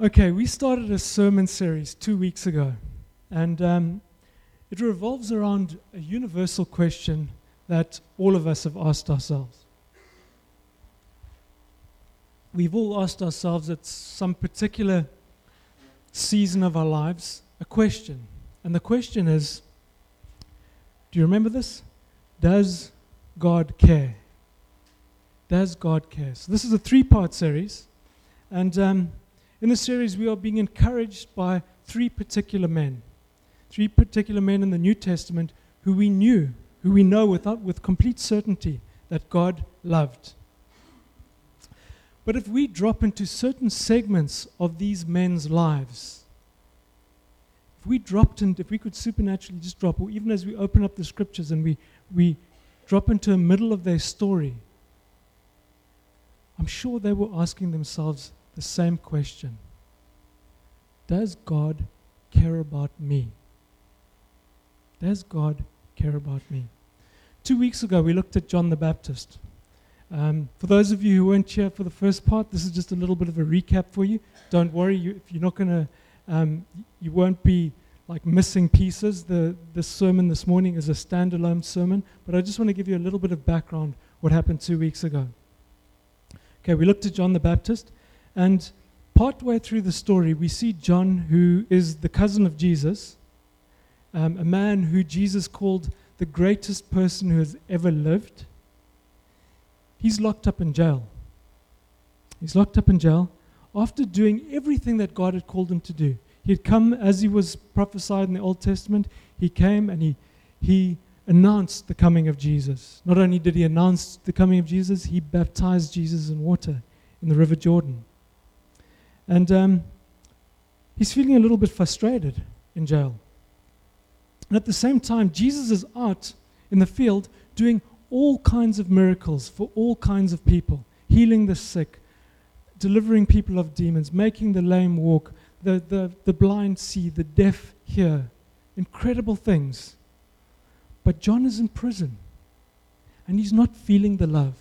Okay, we started a sermon series 2 weeks ago, and it revolves around a universal question that all of us have asked ourselves. We've all asked ourselves at some particular season of our lives a question, and the question is, do you remember this? Does God care? Does God care? So this is a 3-part series, and in this series, we are being encouraged by 3 particular men in the New Testament who we know with complete certainty that God loved. But if we drop into certain segments of these men's lives, if we could supernaturally just drop, or even as we open up the scriptures and we drop into the middle of their story, I'm sure they were asking themselves the same question. Does God care about me? Does God care about me? 2 weeks ago, we looked at John the Baptist. For those of you who weren't here for the first part, this is just a little bit of a recap for you. Don't worry, if you're not going to, you won't be like missing pieces. The sermon this morning is a standalone sermon, but I just want to give you a little bit of background what happened 2 weeks ago. Okay, we looked at John the Baptist, and partway through the story, we see John, who is the cousin of Jesus, a man who Jesus called the greatest person who has ever lived. He's locked up in jail. He's locked up in jail after doing everything that God had called him to do. He had come, as he was prophesied in the Old Testament, he came and he announced the coming of Jesus. Not only did he announce the coming of Jesus, he baptized Jesus in water in the River Jordan. And he's feeling a little bit frustrated in jail. And at the same time, Jesus is out in the field doing all kinds of miracles for all kinds of people, healing the sick, delivering people of demons, making the lame walk, the blind see, the deaf hear, incredible things. But John is in prison, and he's not feeling the love.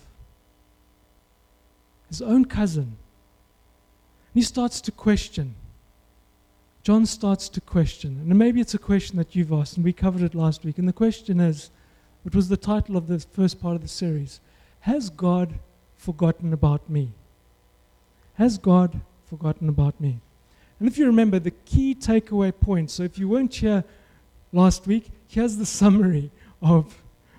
His own cousin. He starts to question. John starts to question. And maybe it's a question that you've asked, and we covered it last week. And the question is, it was the title of the first part of the series, has God forgotten about me? Has God forgotten about me? And if you remember the key takeaway points, so if you weren't here last week, here's the summary of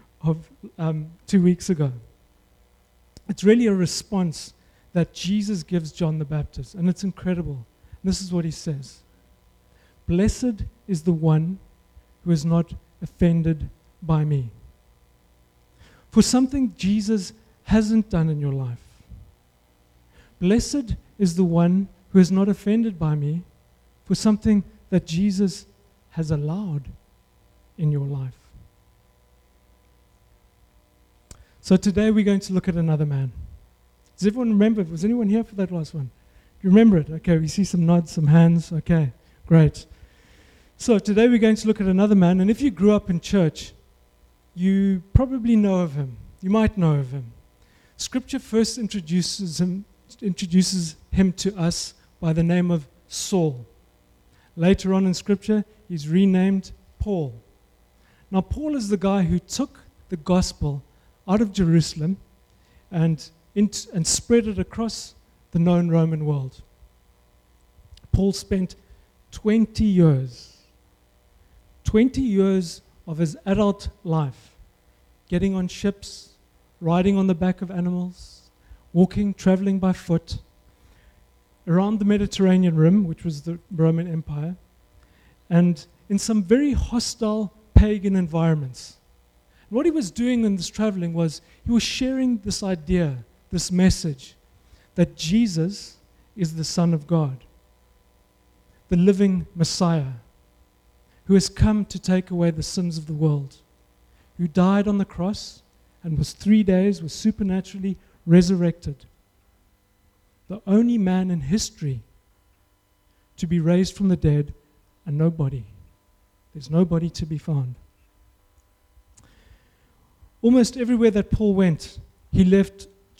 2 weeks ago. It's really a response that Jesus gives John the Baptist, and it's incredible. This is what he says. Blessed is the one who is not offended by me. For something Jesus hasn't done in your life. Blessed is the one who is not offended by me for something that Jesus has allowed in your life. So today we're going to look at another man. Does everyone remember? Was anyone here for that last one? You remember it? Okay, we see some nods, some hands. Okay, great. So today we're going to look at another man, and if you grew up in church, you probably know of him. You might know of him. Scripture first introduces him to us by the name of Saul. Later on in Scripture, he's renamed Paul. Now, Paul is the guy who took the gospel out of Jerusalem and spread it across the known Roman world. Paul spent 20 years of his adult life getting on ships, riding on the back of animals, walking, traveling by foot around the Mediterranean Rim, which was the Roman Empire, and in some very hostile pagan environments. And what he was doing in this traveling was he was sharing this idea, this message, that Jesus is the Son of God, the living Messiah, who has come to take away the sins of the world, who died on the cross and was supernaturally resurrected. The only man in history to be raised from the dead, and there's nobody to be found. Almost everywhere that Paul went, he left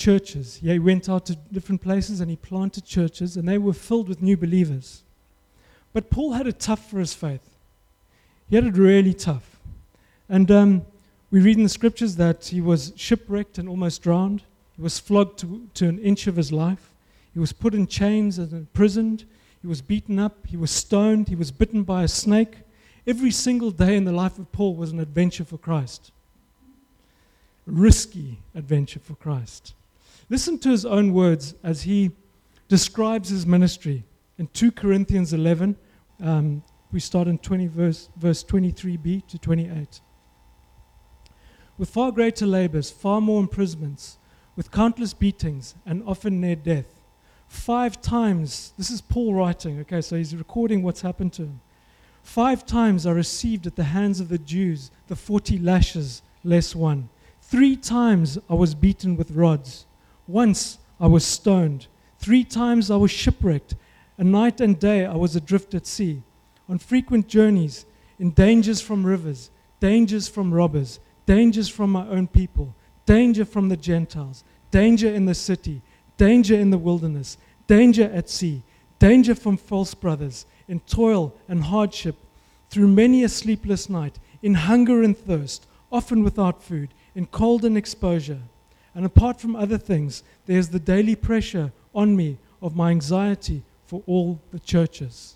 churches. He went out to different places and he planted churches, and they were filled with new believers. But Paul had it tough for his faith. He had it really tough. And we read in the scriptures that he was shipwrecked and almost drowned. He was flogged to an inch of his life. He was put in chains and imprisoned. He was beaten up. He was stoned. He was bitten by a snake. Every single day in the life of Paul was an adventure for Christ. A risky adventure for Christ. Listen to his own words as he describes his ministry. In 2 Corinthians 11, we start in verse 23b to 28. With far greater labors, far more imprisonments, with countless beatings, and often near death. 5 times, this is Paul writing, okay, so he's recording what's happened to him. 5 times I received at the hands of the Jews the 40 lashes less one. 3 times I was beaten with rods. Once I was stoned. 3 times I was shipwrecked. And night and day I was adrift at sea, on frequent journeys, in dangers from rivers, dangers from robbers, dangers from my own people, danger from the Gentiles, danger in the city, danger in the wilderness, danger at sea, danger from false brothers, in toil and hardship, through many a sleepless night, in hunger and thirst, often without food, in cold and exposure. And apart from other things, there's the daily pressure on me of my anxiety for all the churches.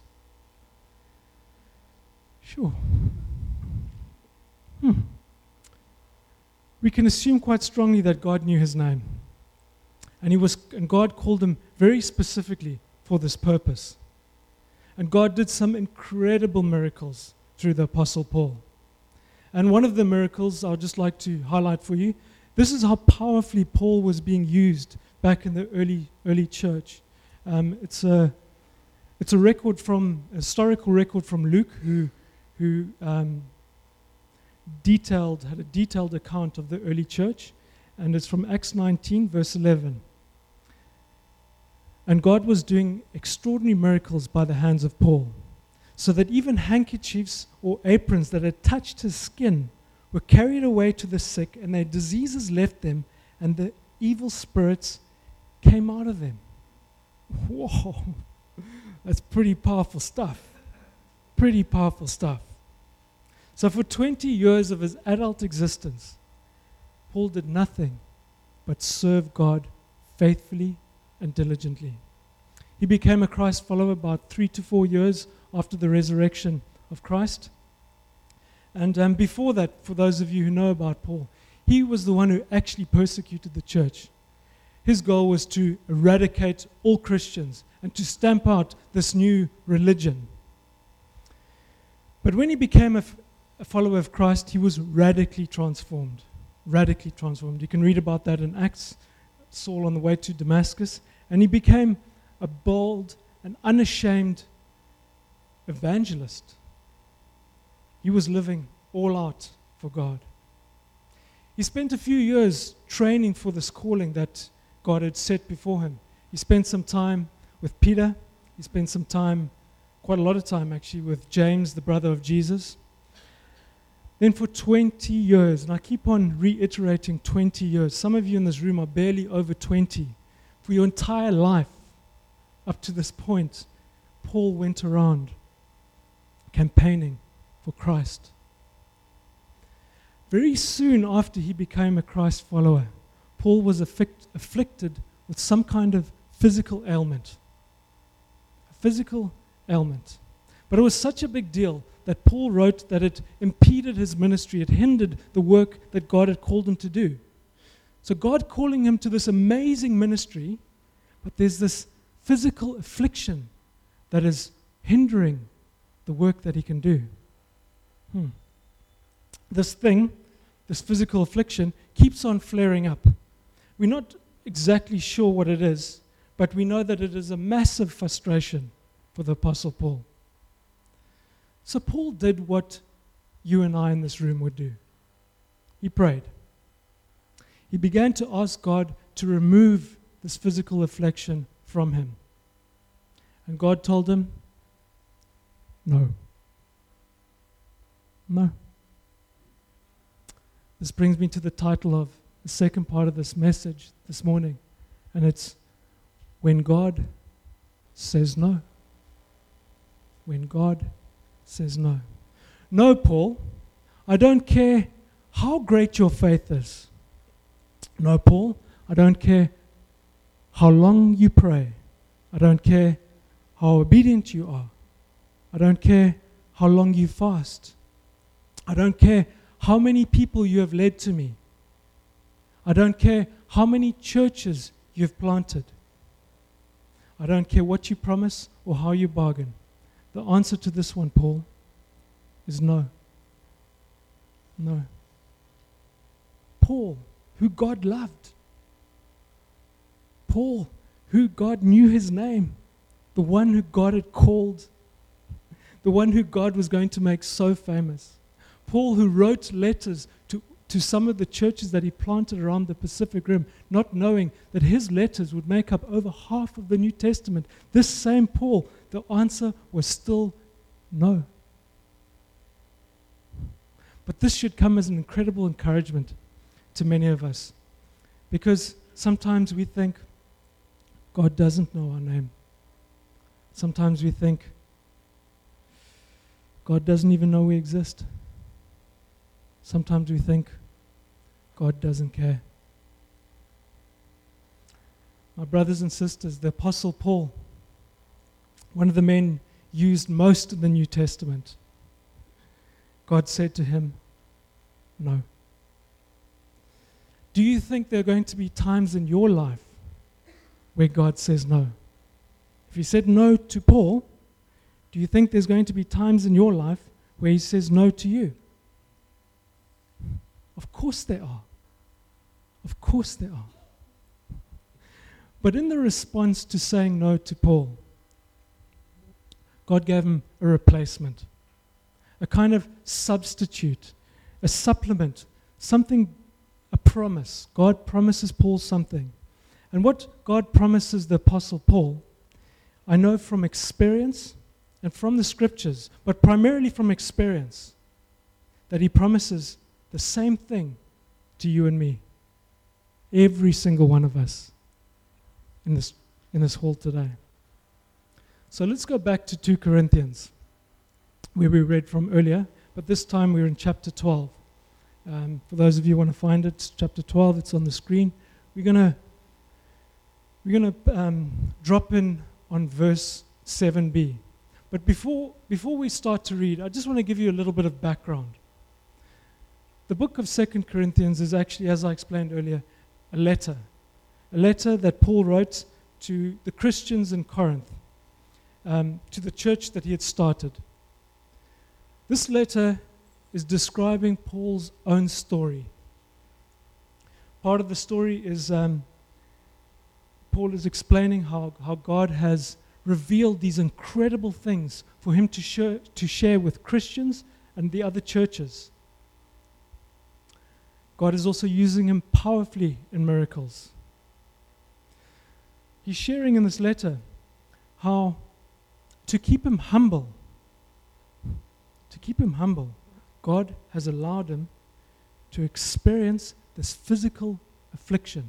Sure. We can assume quite strongly that God knew his name. And God called him very specifically for this purpose. And God did some incredible miracles through the Apostle Paul. And one of the miracles I'd just like to highlight for you, this is how powerfully Paul was being used back in the early church. It's a historical record from Luke, who had a detailed account of the early church, and it's from Acts 19, verse 11. And God was doing extraordinary miracles by the hands of Paul, so that even handkerchiefs or aprons that had touched his skin were carried away to the sick, and their diseases left them, and the evil spirits came out of them. Whoa, that's pretty powerful stuff. Pretty powerful stuff. So for 20 years of his adult existence, Paul did nothing but serve God faithfully and diligently. He became a Christ follower about 3 to 4 years after the resurrection of Christ. And before that, for those of you who know about Paul, he was the one who actually persecuted the church. His goal was to eradicate all Christians and to stamp out this new religion. But when he became a follower of Christ, he was radically transformed. Radically transformed. You can read about that in Acts, Saul on the way to Damascus, and he became a bold and unashamed evangelist. He was living all out for God. He spent a few years training for this calling that God had set before him. He spent some time with Peter. He spent some time, quite a lot of time actually, with James, the brother of Jesus. Then for 20 years, and I keep on reiterating 20 years. Some of you in this room are barely over 20. For your entire life, up to this point, Paul went around campaigning for Christ. Very soon after he became a Christ follower, Paul was afflicted with some kind of physical ailment. A physical ailment. But it was such a big deal that Paul wrote that it impeded his ministry. It hindered the work that God had called him to do. So God calling him to this amazing ministry, but there's this physical affliction that is hindering the work that he can do. This physical affliction, keeps on flaring up. We're not exactly sure what it is, but we know that it is a massive frustration for the Apostle Paul. So Paul did what you and I in this room would do. He prayed. He began to ask God to remove this physical affliction from him. And God told him, no. No. This brings me to the title of the second part of this message this morning, and it's when God says no. When God says no. No, Paul, I don't care how great your faith is. No, Paul, I don't care how long you pray. I don't care how obedient you are. I don't care how long you fast. I don't care how many people you have led to me. I don't care how many churches you've planted. I don't care what you promise or how you bargain. The answer to this one, Paul, is no. No. Paul, who God loved. Paul, who God knew his name. The one who God had called. The one who God was going to make so famous. Paul, who wrote letters to some of the churches that he planted around the Pacific Rim, not knowing that his letters would make up over half of the New Testament. This same Paul, the answer was still no. But this should come as an incredible encouragement to many of us, because sometimes we think God doesn't know our name. Sometimes we think God doesn't even know we exist. Sometimes we think God doesn't care. My brothers and sisters, the Apostle Paul, one of the men used most in the New Testament, God said to him, no. Do you think there are going to be times in your life where God says no? If he said no to Paul, do you think there's going to be times in your life where he says no to you? Of course there are. Of course there are. But in the response to saying no to Paul, God gave him a replacement, a kind of substitute, a supplement, something, a promise. God promises Paul something. And what God promises the Apostle Paul, I know from experience and from the scriptures, but primarily from experience, that he promises the same thing to you and me. Every single one of us in this hall today. So let's go back to 2 Corinthians, where we read from earlier, but this time we're in chapter 12. For those of you who want to find it, it's chapter 12, it's on the screen. We're going to drop in on verse 7b. But before we start to read, I just want to give you a little bit of background. The book of 2 Corinthians is actually, as I explained earlier, a letter that Paul wrote to the Christians in Corinth, to the church that he had started. This letter is describing Paul's own story. Part of the story is Paul is explaining how God has revealed these incredible things for him to share with Christians and the other churches. God is also using him powerfully in miracles. He's sharing in this letter how to keep him humble, God has allowed him to experience this physical affliction.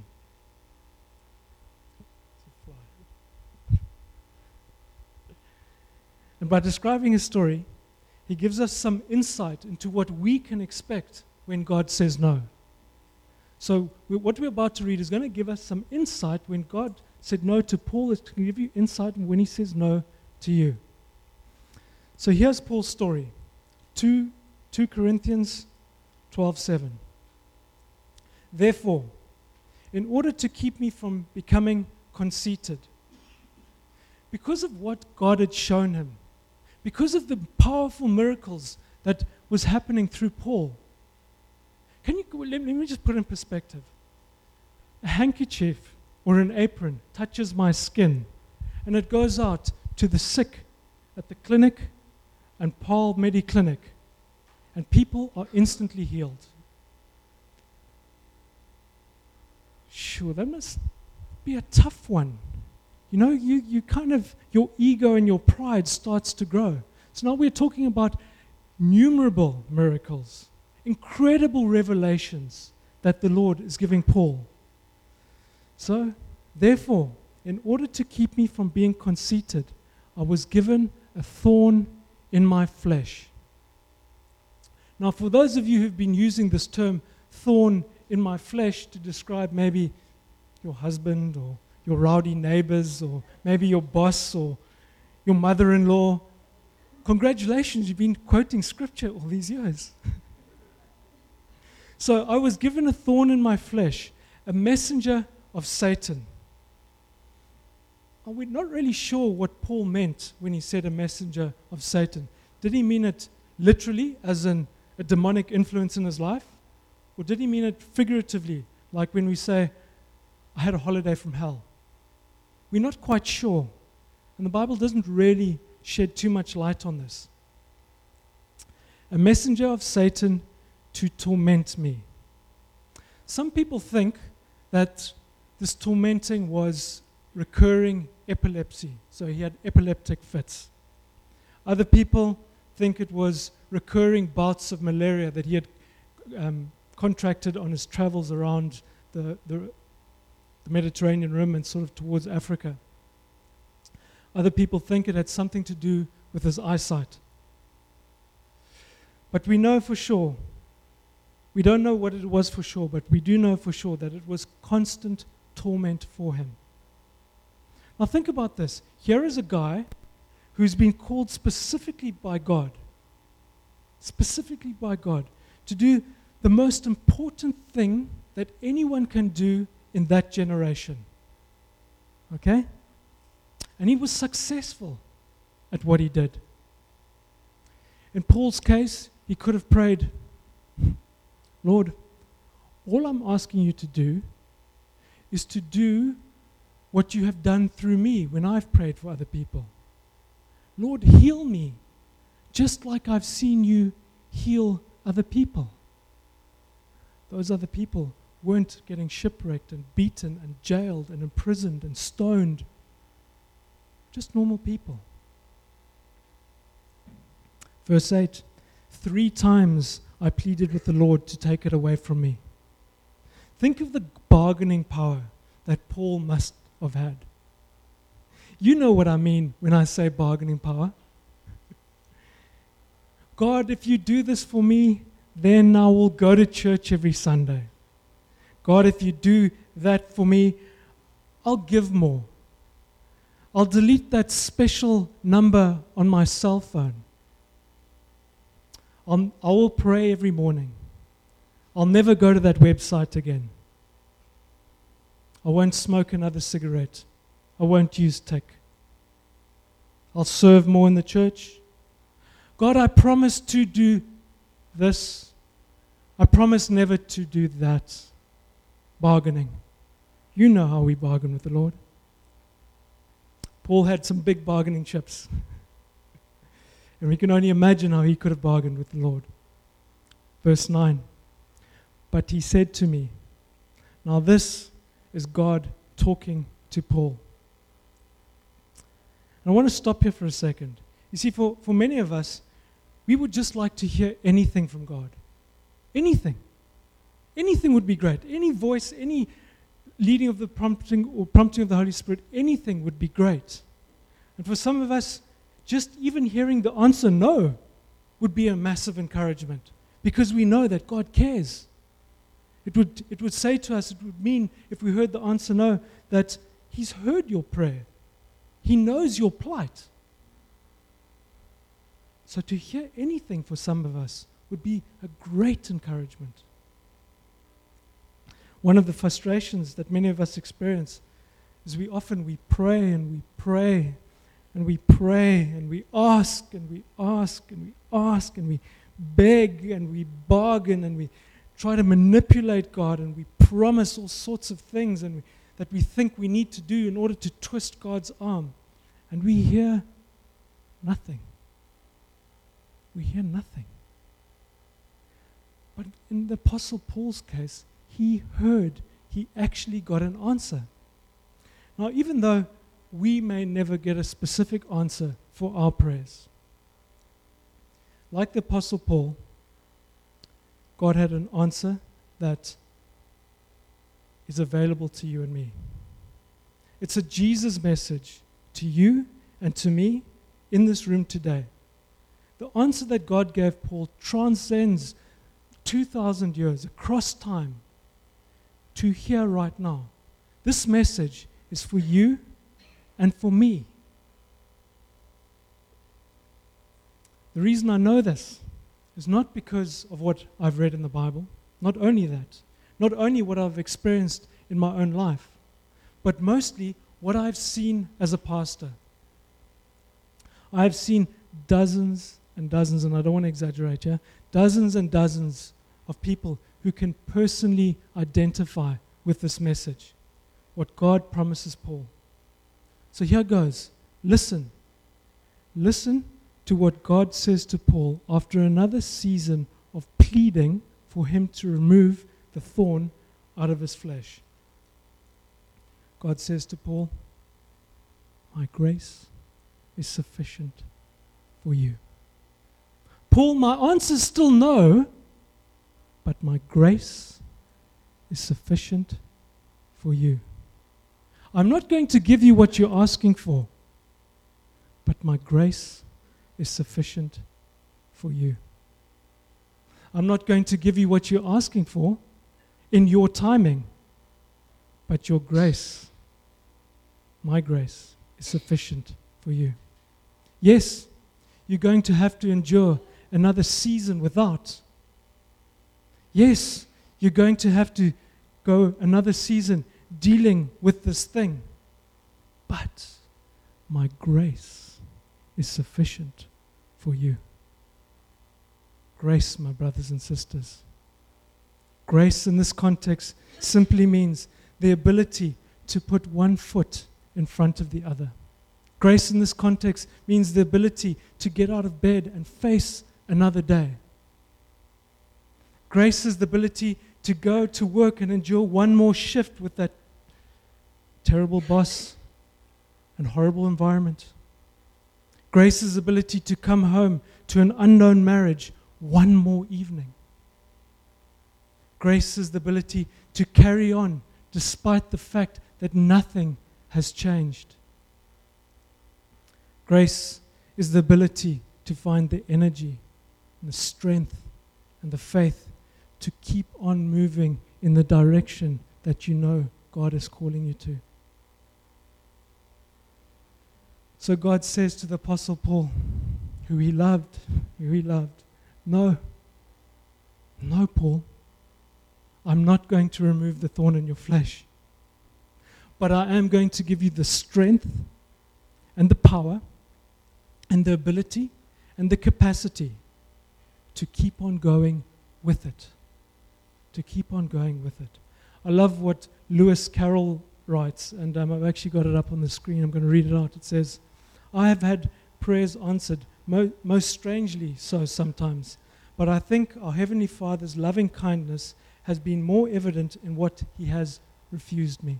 And by describing his story, he gives us some insight into what we can expect when God says no. So what we're about to read is going to give us some insight when God said no to Paul. It's going to give you insight when he says no to you. So here's Paul's story. 2 Corinthians 12:7. Therefore, in order to keep me from becoming conceited, because of what God had shown him, because of the powerful miracles that was happening through Paul, let me just put it in perspective. A handkerchief or an apron touches my skin, and it goes out to the sick at the clinic and Paul Mediclinic, and people are instantly healed. Sure, that must be a tough one. You know, you kind of, your ego and your pride starts to grow. So now we're talking about innumerable miracles, incredible revelations that the Lord is giving Paul. So, therefore, in order to keep me from being conceited, I was given a thorn in my flesh. Now, for those of you who've been using this term, thorn in my flesh, to describe maybe your husband or your rowdy neighbors or maybe your boss or your mother-in-law, congratulations, you've been quoting scripture all these years. So I was given a thorn in my flesh, a messenger of Satan. We're not really sure what Paul meant when he said a messenger of Satan. Did he mean it literally, as in a demonic influence in his life? Or did he mean it figuratively, like when we say, I had a holiday from hell? We're not quite sure. And the Bible doesn't really shed too much light on this. A messenger of Satan to torment me. Some people think that this tormenting was recurring epilepsy, so he had epileptic fits. Other people think it was recurring bouts of malaria that he had contracted on his travels around the Mediterranean Rim and sort of towards Africa. Other people think it had something to do with his eyesight. But we know for sure, we don't know what it was for sure, but we do know for sure that it was constant torment for him. Now think about this. Here is a guy who's been called specifically by God, to do the most important thing that anyone can do in that generation. Okay? And he was successful at what he did. In Paul's case, he could have prayed, Lord, all I'm asking you to do is to do what you have done through me when I've prayed for other people. Lord, heal me, just like I've seen you heal other people. Those other people weren't getting shipwrecked and beaten and jailed and imprisoned and stoned. Just normal people. Verse 8, 3 times I pleaded with the Lord to take it away from me. Think of the bargaining power that Paul must have had. You know what I mean when I say bargaining power. God, if you do this for me, then I will go to church every Sunday. God, if you do that for me, I'll give more. I'll delete that special number on my cell phone. I will pray every morning. I'll never go to that website again. I won't smoke another cigarette. I won't use tech. I'll serve more in the church. God, I promise to do this. I promise never to do that. Bargaining. You know how we bargain with the Lord. Paul had some big bargaining chips. And we can only imagine how he could have bargained with the Lord. Verse 9. But he said to me, now this is God talking to Paul. And I want to stop here for a second. You see, for many of us, we would just like to hear anything from God. Anything. Anything would be great. Any voice, any leading of the prompting of the Holy Spirit, anything would be great. And for some of us, just even hearing the answer no would be a massive encouragement, because we know that God cares. It would say to us, it would mean, if we heard the answer no, that He's heard your prayer. He knows your plight. So to hear anything for some of us would be a great encouragement. One of the frustrations that many of us experience is we pray and we pray and we pray and we ask and we ask and we ask and we beg and we bargain and we try to manipulate God and we promise all sorts of things that we think we need to do in order to twist God's arm. And we hear nothing. We hear nothing. But in the Apostle Paul's case, he heard, he actually got an answer. Now, even though we may never get a specific answer for our prayers, like the Apostle Paul, God had an answer that is available to you and me. It's a Jesus message to you and to me in this room today. The answer that God gave Paul transcends 2,000 years across time to here right now. This message is for you and for me. The reason I know this is not because of what I've read in the Bible, not only that, not only what I've experienced in my own life, but mostly what I've seen as a pastor. I've seen dozens and dozens, and I don't want to exaggerate here, dozens and dozens of people who can personally identify with this message, what God promises Paul. So here goes. Listen. Listen to what God says to Paul after another season of pleading for him to remove the thorn out of his flesh. God says to Paul, my grace is sufficient for you. Paul, my answer is still no, but my grace is sufficient for you. I'm not going to give you what you're asking for, but my grace is sufficient for you. I'm not going to give you what you're asking for in your timing, but your grace, my grace, is sufficient for you. Yes, you're going to have to endure another season without. Yes, you're going to have to go another season dealing with this thing, but my grace is sufficient for you. Grace, my brothers and sisters. Grace in this context simply means the ability to put one foot in front of the other. Grace in this context means the ability to get out of bed and face another day. Grace is the ability to go to work and endure one more shift with that terrible boss and horrible environment. Grace is the ability to come home to an unknown marriage one more evening. Grace is the ability to carry on despite the fact that nothing has changed. Grace is the ability to find the energy and the strength and the faith to keep on moving in the direction that you know God is calling you to. So God says to the Apostle Paul, who he loved, no, Paul, I'm not going to remove the thorn in your flesh, but I am going to give you the strength and the power and the ability and the capacity to keep on going with it. To keep on going with it. I love what Lewis Carroll writes, and I've actually got it up on the screen. I'm going to read it out. It says, I have had prayers answered, most strangely so sometimes, but I think our Heavenly Father's loving kindness has been more evident in what He has refused me.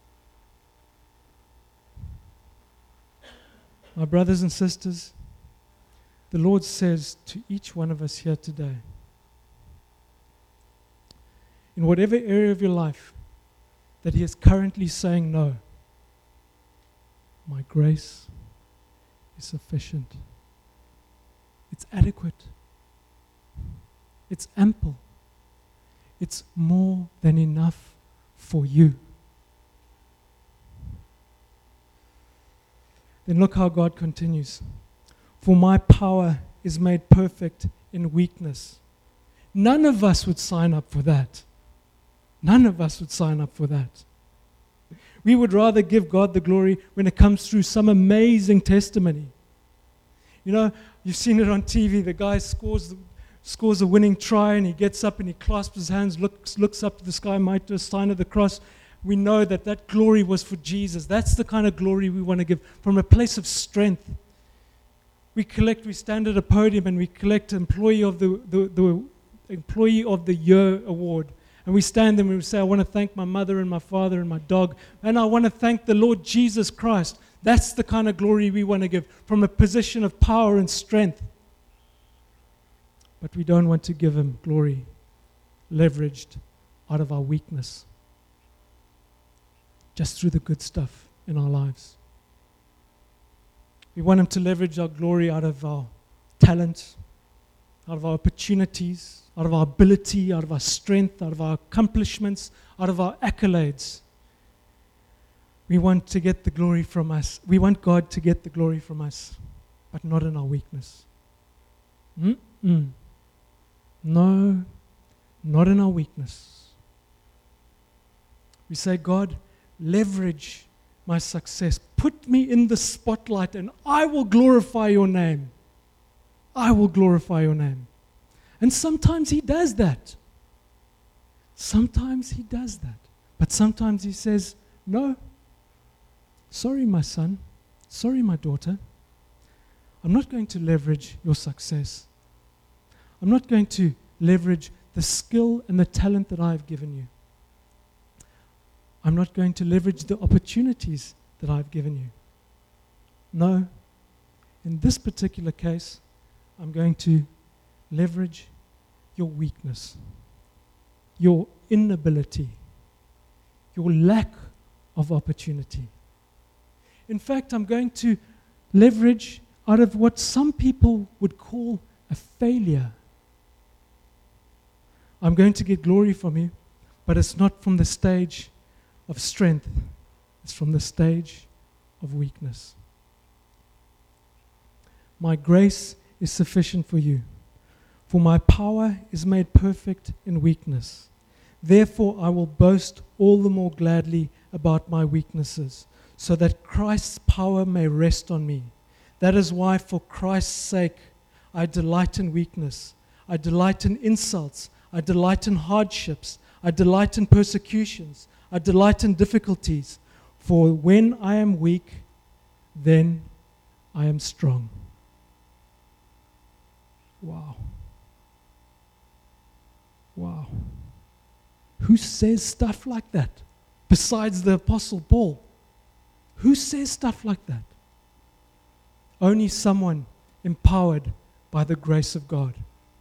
My brothers and sisters, the Lord says to each one of us here today, in whatever area of your life that He is currently saying no, my grace is sufficient. It's adequate. It's ample. It's more than enough for you. Then look how God continues. For my power is made perfect in weakness. None of us would sign up for that. None of us would sign up for that. We would rather give God the glory when it comes through some amazing testimony. You know, you've seen it on TV. The guy scores a winning try and he gets up and he clasps his hands, looks up to the sky, might do a sign of the cross. We know that glory was for Jesus. That's the kind of glory we want to give from a place of strength. We stand at a podium and we collect Employee of the Employee of the Year award. And we stand there and we say, I want to thank my mother and my father and my dog. And I want to thank the Lord Jesus Christ. That's the kind of glory we want to give from a position of power and strength. But we don't want to give Him glory leveraged out of our weakness. just through the good stuff in our lives. We want Him to leverage our glory out of our talent, out of our opportunities, out of our ability, out of our strength, out of our accomplishments, out of our accolades. We want to get the glory from us. We want God to get the glory from us, but not in our weakness. No, not in our weakness. We say, God, leverage my success. Put me in the spotlight and I will glorify your name. I will glorify your name. And sometimes He does that. Sometimes He does that. But sometimes He says, no, sorry, my son. Sorry, my daughter. I'm not going to leverage your success. I'm not going to leverage the skill and the talent that I've given you. I'm not going to leverage the opportunities that I've given you. No, in this particular case, I'm going to leverage your weakness, your inability, your lack of opportunity. In fact, I'm going to leverage out of what some people would call a failure. I'm going to get glory from you, but it's not from the stage of strength. It's from the stage of weakness. My grace is sufficient for you, for my power is made perfect in weakness. Therefore, I will boast all the more gladly about my weaknesses, so that Christ's power may rest on me. That is why, for Christ's sake, I delight in weakness. I delight in insults. I delight in hardships. I delight in persecutions. I delight in difficulties. For when I am weak, then I am strong. Wow. Wow. Who says stuff like that besides the Apostle Paul? Who says stuff like that? Only someone empowered by the grace of God.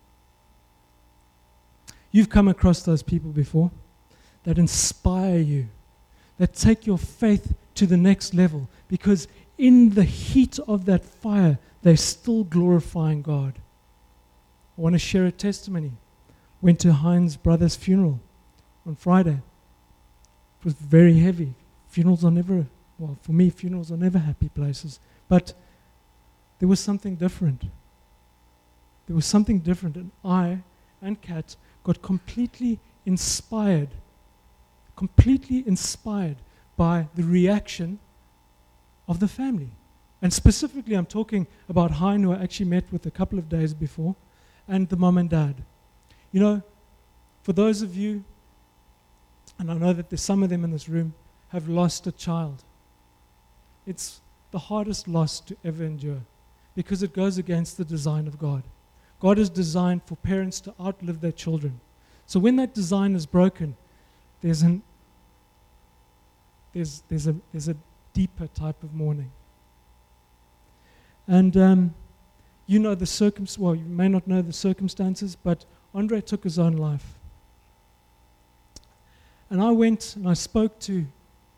You've come across those people before that inspire you, that take your faith to the next level, because in the heat of that fire, they're still glorifying God. I want to share a testimony. Went to Heinz' brother's funeral on Friday. It was very heavy. Funerals are never, well, for me, funerals are never happy places. But there was something different. There was something different, and I and Kat got completely inspired by the reaction of the family. And specifically, I'm talking about Hein, who I actually met with a couple of days before, and the mom and dad. You know, for those of you, and I know that there's some of them in this room, have lost a child. It's the hardest loss to ever endure, because it goes against the design of God. God is designed for parents to outlive their children. So when that design is broken, there's a deeper type of mourning. And you know the well, you may not know the circumstances, but Andre took his own life. And I went and I spoke to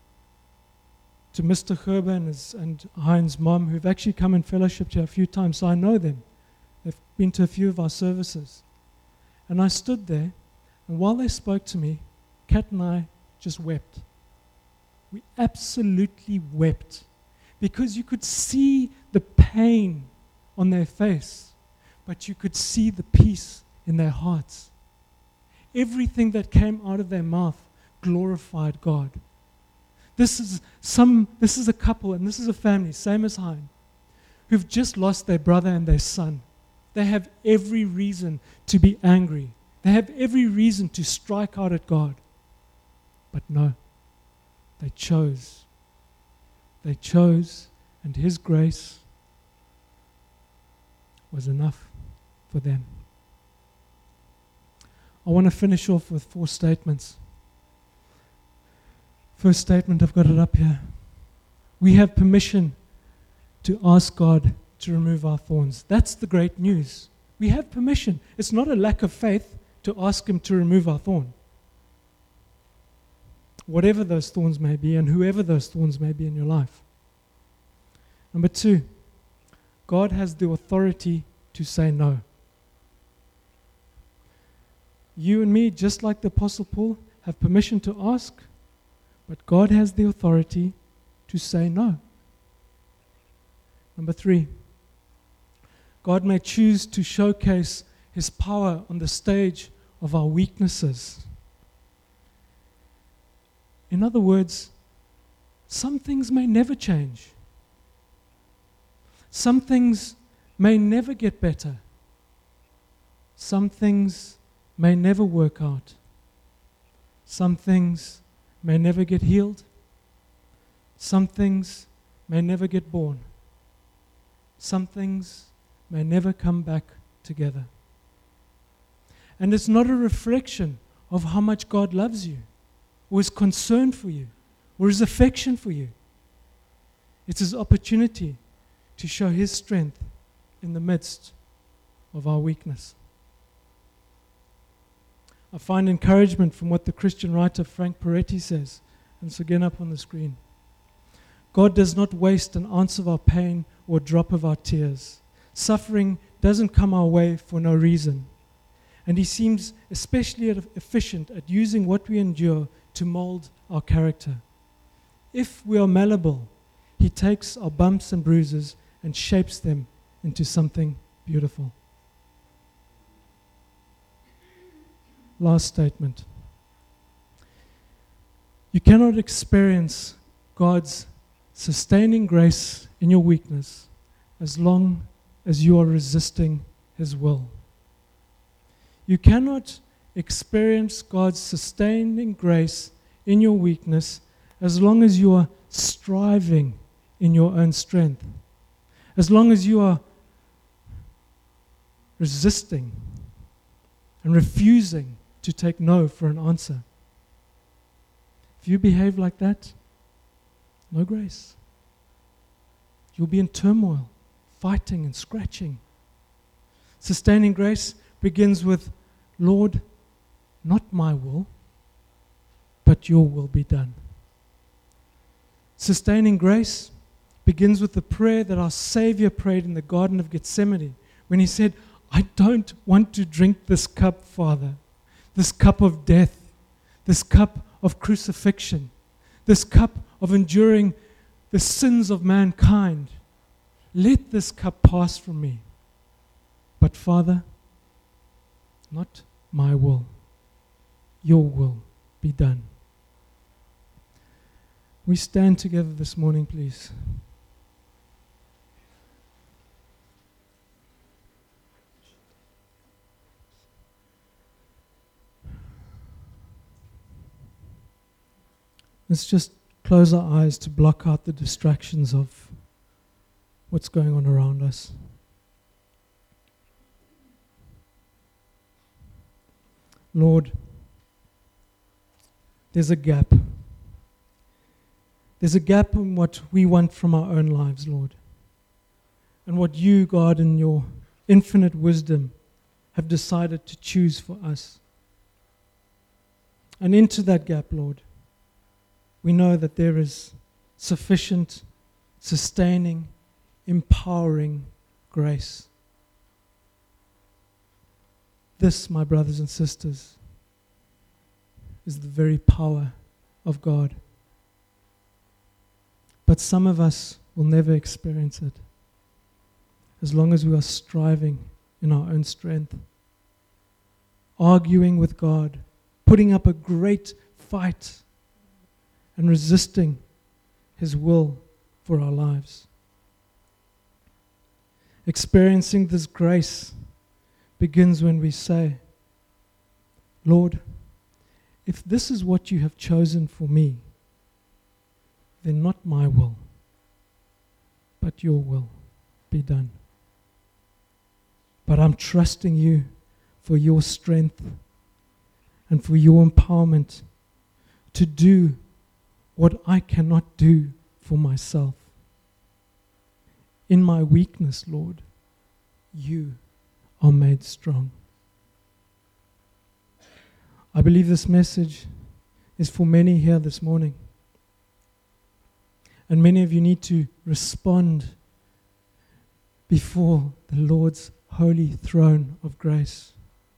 Mr. Gerber and Hein's mom, who've actually come and fellowshiped here a few times, so I know them. They've been to a few of our services. And I stood there, and while they spoke to me, Kat and I just wept. We absolutely wept, because you could see the pain on their face, but you could see the peace in their hearts. Everything that came out of their mouth glorified God. This is a couple, and this is a family, same as Hein, who've just lost their brother and their son. They have every reason to be angry. They have every reason to strike out at God. But no, they chose. They chose, and His grace was enough for them. I want to finish off with 4 statements. First statement, I've got it up here. We have permission to ask God to remove our thorns. That's the great news. We have permission. It's not a lack of faith to ask Him to remove our thorn. whatever those thorns may be and whoever those thorns may be in your life. Number 2, God has the authority to say no. You and me, just like the Apostle Paul, have permission to ask, but God has the authority to say no. Number 3, God may choose to showcase His power on the stage of our weaknesses. In other words, some things may never change. Some things may never get better. Some things may never work out. Some things may never get healed. Some things may never get born. Some things may never come back together. And it's not a reflection of how much God loves you, or His concern for you, or His affection for you. It's His opportunity to show His strength in the midst of our weakness. I find encouragement from what the Christian writer Frank Peretti says, and it's again up on the screen. God does not waste an ounce of our pain or a drop of our tears. Suffering doesn't come our way for no reason. And He seems especially efficient at using what we endure to mold our character. If we are malleable, He takes our bumps and bruises and shapes them into something beautiful. Last statement. You cannot experience God's sustaining grace in your weakness as long as you are resisting His will. You cannot experience God's sustaining grace in your weakness as long as you are striving in your own strength. As long as you are resisting and refusing to take no for an answer. If you behave like that, no grace. You'll be in turmoil, fighting and scratching. Sustaining grace begins with, Lord, not my will, but your will be done. Sustaining grace begins with the prayer that our Savior prayed in the Garden of Gethsemane when He said, I don't want to drink this cup, Father, this cup of death, this cup of crucifixion, this cup of enduring the sins of mankind. Let this cup pass from me. But Father, not my will, your will be done. We stand together this morning, please. Let's just close our eyes to block out the distractions of what's going on around us. Lord, there's a gap. There's a gap in what we want from our own lives, Lord, and what you, God, in your infinite wisdom, have decided to choose for us. And into that gap, Lord, we know that there is sufficient, sustaining, empowering grace. This, my brothers and sisters, is the very power of God. But some of us will never experience it as long as we are striving in our own strength, arguing with God, putting up a great fight, and resisting His will for our lives. Experiencing this grace begins when we say, Lord, if this is what you have chosen for me, then not my will, but your will be done. But I'm trusting you for your strength and for your empowerment to do what I cannot do for myself. In my weakness, Lord, you are made strong. I believe this message is for many here this morning. And many of you need to respond before the Lord's holy throne of grace.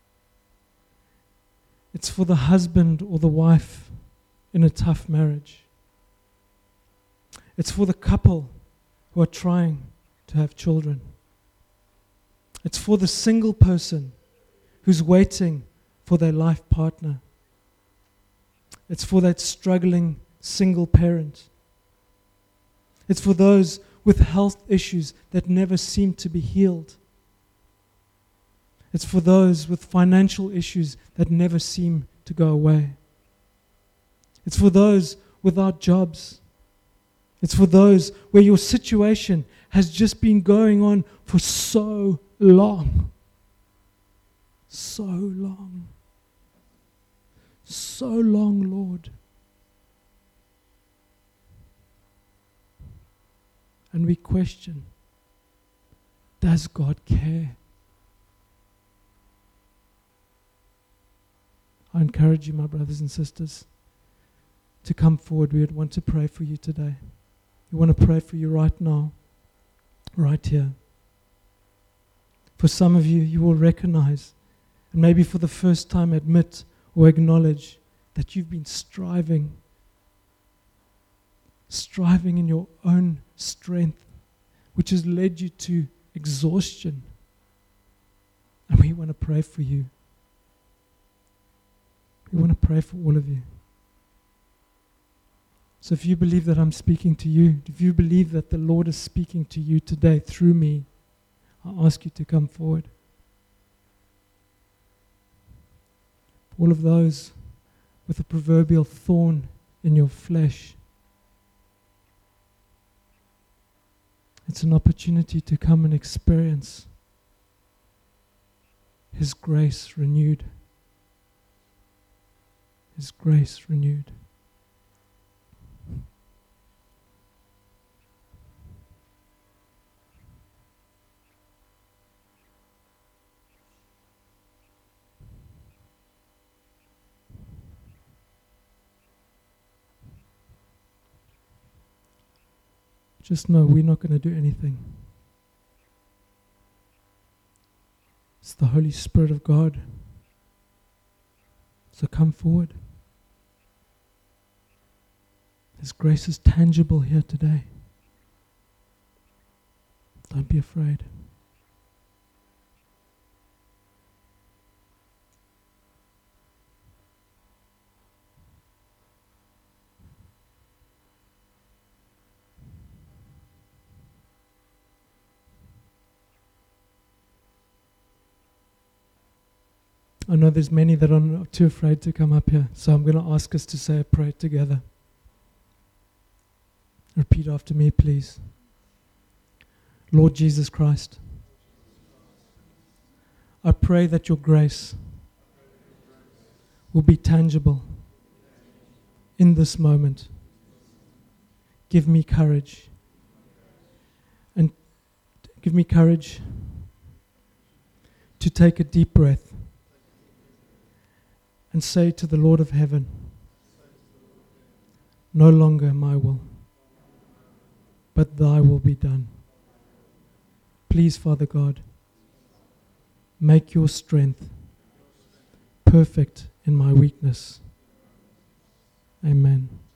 It's for the husband or the wife in a tough marriage. It's for the couple who are trying to have children. It's for the single person who's waiting for their life partner. It's for that struggling single parent. It's for those with health issues that never seem to be healed. It's for those with financial issues that never seem to go away. It's for those without jobs. It's for those where your situation has just been going on for so long. So long. So long, Lord. And we question, does God care? I encourage you, my brothers and sisters, to come forward. We would want to pray for you today. We want to pray for you right now, right here. For some of you, you will recognize, and maybe for the first time admit or acknowledge that you've been striving in your own strength, which has led you to exhaustion. And we want to pray for you. We want to pray for all of you. So if you believe that I'm speaking to you, if you believe that the Lord is speaking to you today through me, I ask you to come forward. All of those with a proverbial thorn in your flesh, it's an opportunity to come and experience His grace renewed. His grace renewed. Just know we're not going to do anything. It's the Holy Spirit of God. So come forward. His grace is tangible here today. Don't be afraid. I know there's many that are too afraid to come up here, so I'm going to ask us to say a prayer together. Repeat after me, please. Lord Jesus Christ, I pray that your grace will be tangible in this moment. Give me courage. And give me courage to take a deep breath and say to the Lord of heaven, no longer my will, but thy will be done. Please, Father God, make your strength perfect in my weakness. Amen.